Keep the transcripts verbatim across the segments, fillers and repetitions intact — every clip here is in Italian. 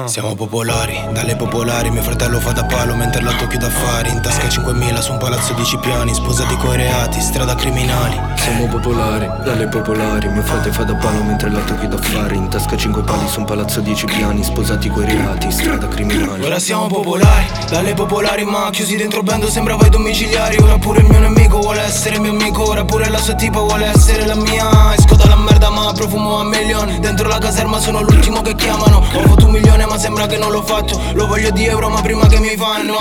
uh. Siamo popolari, dalle popolari. Mio fratello fa da palo mentre l'altro chiude affari. In tasca cinquemila su un palazzo dieci piani. Sposati coi reati, strada criminali. Siamo popolari, dalle popolari. Mio frate fa da palo mentre l'altro chiude affari. In tasca cinque pali su un palazzo dieci piani. Sposati coi reati, strada criminali. Ora siamo popolari, dalle popolari. Ma chiusi dentro bando sembrava i domiciliari. Ora pure il mio nemico vuole essere mio amico. Ora pure la sua tipa vuole essere la mia. Esco dalla merda ma profumo a milioni. Dentro la caserma sono l'ultimo che chiamano. Ho fatto un milione ma sembra che non l'ho fatto. Lo voglio di euro ma prima che mi fanno.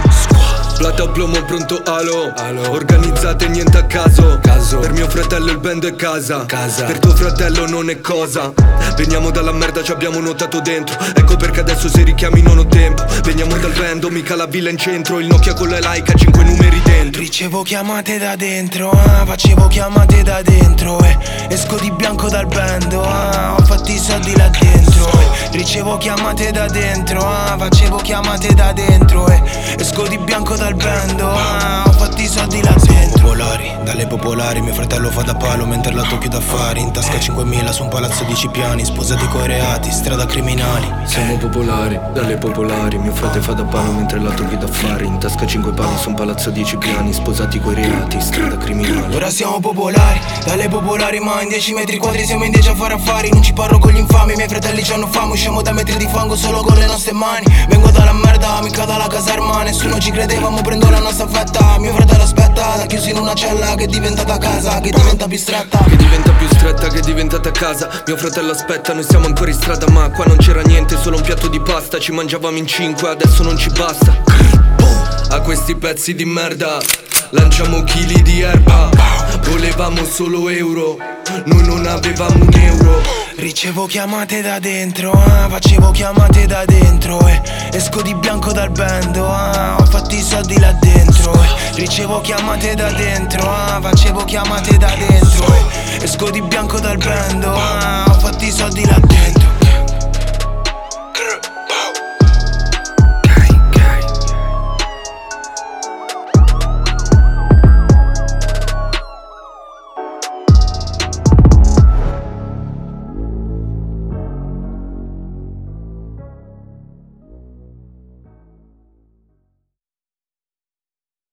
Plata plomo pronto alo, alo. Organizzate niente a caso. caso Per mio fratello il bando è casa. casa Per tuo fratello non è cosa. Veniamo dalla merda, ci abbiamo nuotato dentro. Ecco perché adesso se richiami non ho tempo. Veniamo dal bando, mica la villa in centro. Il Nokia con le like a cinque numeri dentro. Ricevo chiamate da dentro, ah, facevo chiamate da dentro eh. Esco di bianco dal bando, ah, ho fatto i soldi là dentro eh. Ricevo chiamate da dentro, ah, facevo chiamate da dentro eh. Esco di bianco dal bando, ah, ho fatto i soldi là dentro. Popolari, dalle popolari. Mio fratello fa da palo mentre l'altro chiude affari. In tasca cinquemila su un palazzo dieci piani. Sposati coi reati, strada criminali. Siamo popolari, dalle popolari. Mio frate fa da palo mentre l'altro chiude affari. In tasca cinque pali su un palazzo dieci piani. Sposati coi reati, strada criminali. Ora siamo popolari, dalle popolari. Ma in dieci metri quadri siamo in dieci a fare affari. Non ci parlo con gli infami, i miei fratelli c'hanno fame. Usciamo da metri di fango solo con le nostre mani. Vengo dalla merda, mica dalla caserma. Nessuno ci credeva, mo prendo la nostra fetta. Mio fratello aspetta, da chiuso in una cella che è diventata casa, che diventa più stretta. Che diventa più stretta, che è diventata casa. Mio fratello aspetta, noi siamo ancora in strada. Ma qua non c'era niente, solo un piatto di pasta. Ci mangiavamo in cinque, adesso non ci basta. A questi pezzi di merda lanciamo chili di erba. Volevamo solo euro, noi non avevamo un euro. Ricevo chiamate da dentro, ah, facevo chiamate da dentro eh. Esco di bianco dal bando, ah, ho fatto i soldi là dentro eh. Ricevo chiamate da dentro, ah, facevo chiamate da dentro eh. Esco di bianco dal bando, ah, ho fatto i soldi là dentro.